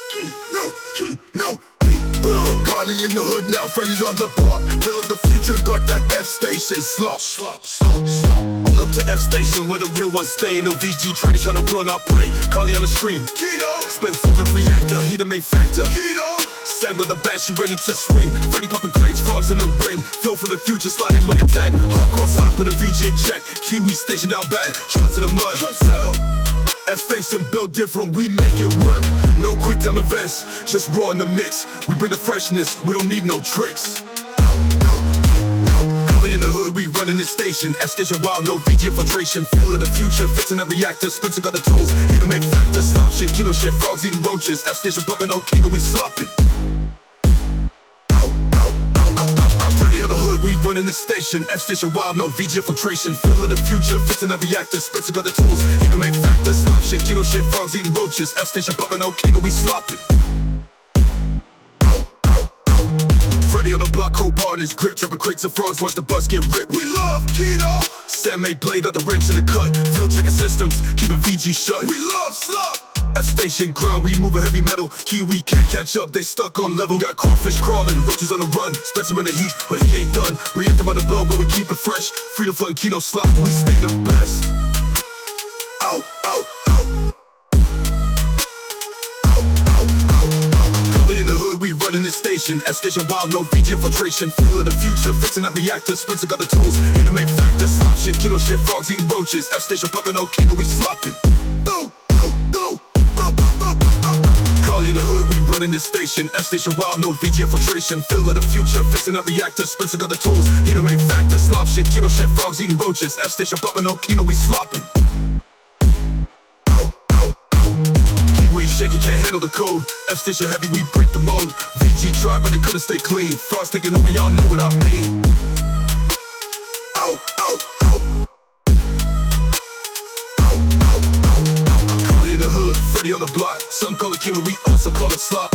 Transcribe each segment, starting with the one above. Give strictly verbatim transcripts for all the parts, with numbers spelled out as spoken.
No, Carly in the hood now, Freddy's on the block. Build the future, got that F station slop. Pull up to F station where the real ones stay. No V G train trying to run our play. Carly on the stream. Keto. Spin for the reactor, he the main factor. Keto. Stand with a bat, she ready to swing. Freddy popping crates, frogs in the ring. Feel for the future, sliding like a tag. Hardcore side, put a V G in check. Kiwi station out back, shots to the mud. F station built different, we make it work. No quick time events, just raw in the mix. We bring the freshness, we don't need no tricks. Color in the hood, we running this station. F station wild, no V G infiltration. Feel of the future, fixing every actor. Spencer got the tools, he can make factors. Stop shit, kilo shit, frogs eating roaches. F station bumping, no king, we slopping. We running the station, F station wild, no V G infiltration. Feel of the future, fixing every actor. Spencer got the tools, he can make factors. Stop shit, kilo shit, frogs eating roaches. F station bumping, no king, we slopping. Freddy on the block, cold partners, grip, dripping crates of frogs, watch the bus get ripped. We love keto. Sam made blade out the wrench in the cut. Fill checking systems, keeping V G shut. We love slop. F station ground, we moving heavy metal. Kiwi can't catch up, they stuck on level. Got crawfish crawling, roaches on the run. Spencer in the heat, but he ain't done. Reactive on the blow, but we keep it fresh. Freedom flood, Kino slop, we stay the best. Out, out, out. Out, out, out, out. Color in the hood, we running this station. F station wild, no V G infiltration. Feel of the future, fixing up the actors. Spencer got the tools, he can make factors. Slop shit, kilo shit, frogs eating roaches. F station pumping, no Kino, we slopping. No, no, no. In the hood, we running this station. F station wild, no V G infiltration. Feel of the future, fixing up the actors. Spencer got the tools, he the main factor. Slop shit, kilo shit, frogs eating roaches. F station bumping, no Kino, we slopping. Kiwi shaky, can't handle the code. F station heavy, we break the mold. V G try, but they couldn't stay clean. Frogs taking over, y'all know what I mean. Out, out, out. Freddy on the block, some call it Kiwi, we also call it slop.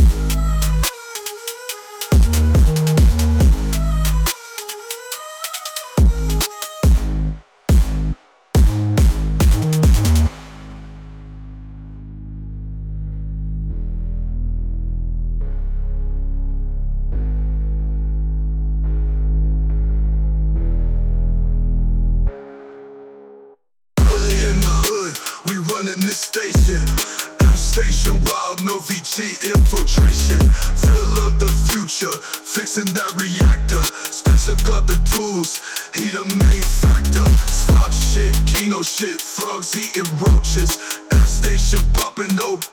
In the hood, we running this station. Station wild, no V G infiltration. Fill of the future, fixing that reactor. Spencer got the tools, he the main factor. Slop shit, Kino shit, frogs eating roaches. F station popping, no